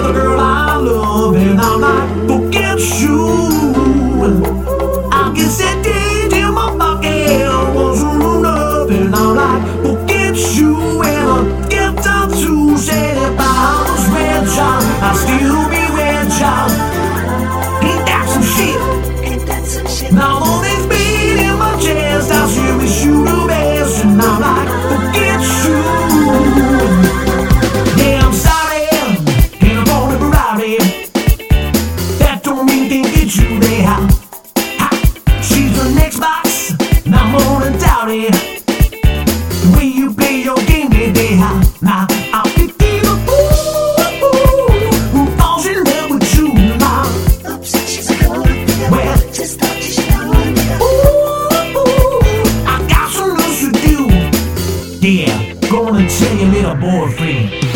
the girl I love, and I'm like, forget you. I guess that day in my pocket wasn't enough, and I'm like, forget you. And I get down to say that I was red child, I'll still be red child. Ain't that some shit? Now all this beat in my chest, I see me shoot a best, and I'm like, forget you. Yeah, I'm sorry, and I'm gonna be rowdy. That don't mean can't get you there. Ha, she's the next box, and I'm gonna doubt it. The way you play your game today, now I'll be the fool who falls in love with you now. Oops, she's gone. Well, Just thought you should know. I got some news to do. Yeah, gonna tell your little boyfriend.